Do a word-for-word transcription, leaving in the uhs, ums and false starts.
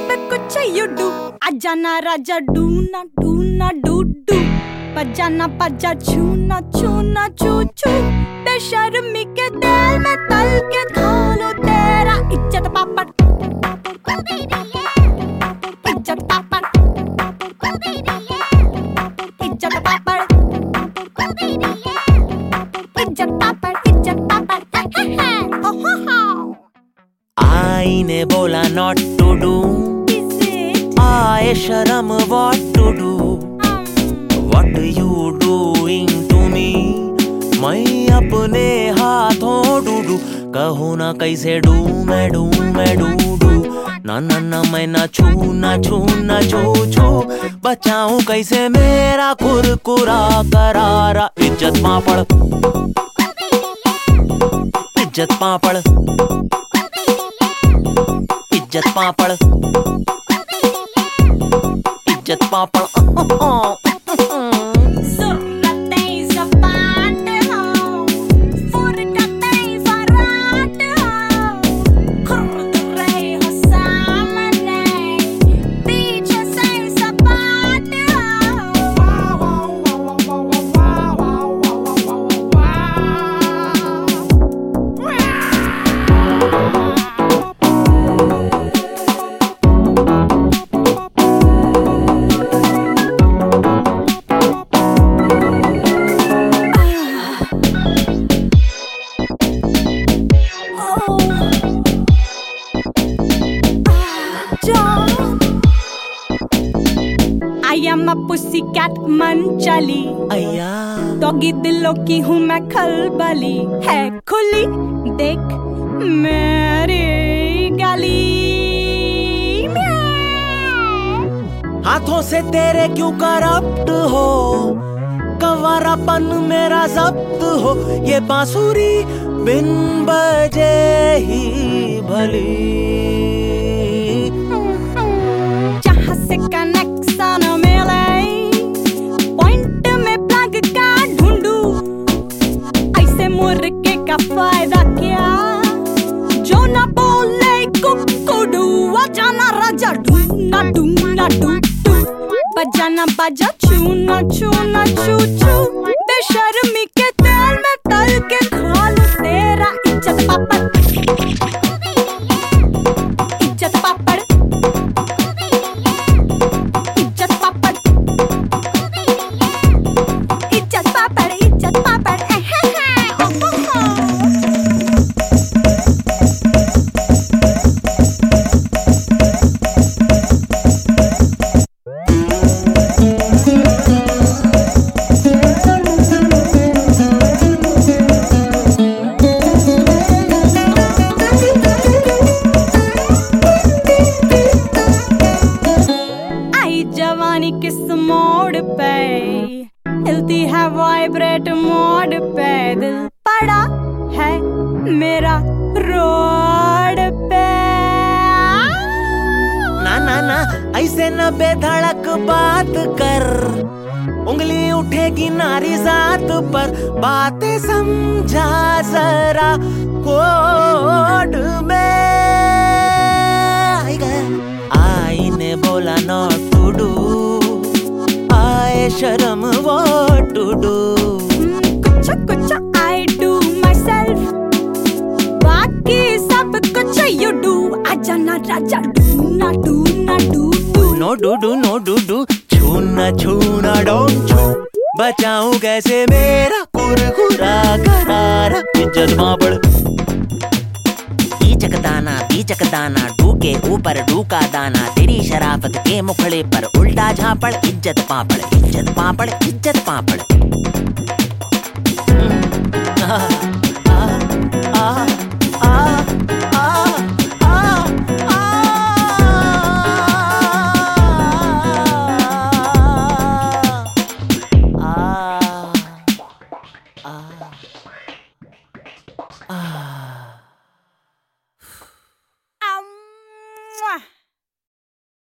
सब कुछ यू डू आजा ना राजा डू ना डू ना डू डू बजा ना बजा छू ना छू ना छू छू बेशर्मी के तेल में तल के खा लो तेरा इज्जत पापड़ इज्जत पापड़ इज्जत पापड़ इज्जत पापड़ इज्जत पापड़ आई ने बोला not to do आए शर्म what to do what you doing to me मैं अपने हाथों डूडू कहो ना कैसे डू मैं डू मैं डू डू ना ना ना मैं ना छू ना छू ना छू छू बचाऊं कैसे मेरा कुरकुरा करारा इज्जत पापड़ इज्जत पापड़ इज्जत पापड़ इज्जत पापड़ I am a pussycat मनचली अय्या डॉगी दिलों की हूँ मैं खलबली है खुली देख मेरी गली हाथों से तेरे क्यों करप्ट हो कंवारापन मेरा जब्त हो ये बांसुरी बिन बजे ही भली जहाँ से कनेक्शन मिले पॉइंट में प्लग का ढूंढू ऐसे मुर्गे का फायदा क्या जो ना बोले कुकड़ू जाना राजा ढूंढना ढूंढना ढूंढू बजाना बाजा छू ना छू ना छू छू बेशर्मी के तेल में तल के खा लो तेरा इज्जत पापड़ इज्जत पापड़ इज्जत पापड़ इज्जत पापड़ इज्जत पापड़ जवानी किस मोड़ पे हिलती है वाइब्रेट मोड पे दिल पड़ा है मेरा रोड पे ना ना ना ऐसे न बेधड़क बात कर उंगली उठेगी नारी जात पर बातें समझा जरा कोड में आई ने बोला नॉट टू डू आए शर्म व्हाट टू डू कुछ कुछ आई डू माई सेल्फ बाकी सब कुछ यू डू आजा ना राजा डू ना डू ना डू डू नो डू डू नो डू डू छू ना छू ना डोंट छू बचाऊं कैसे मेरा कुरकुरा करारा इज्जत पापड़ बीचक दाना बीचक दाना डू के ऊपर डू का दाना तेरी शराफत के मुखड़े पर उल्टा झापड़ इज्जत पापड़ इज्जत पापड़ इज्जत पापड़ आ, आ, आ, आ, आ, आ, आ, आ, आ, आ,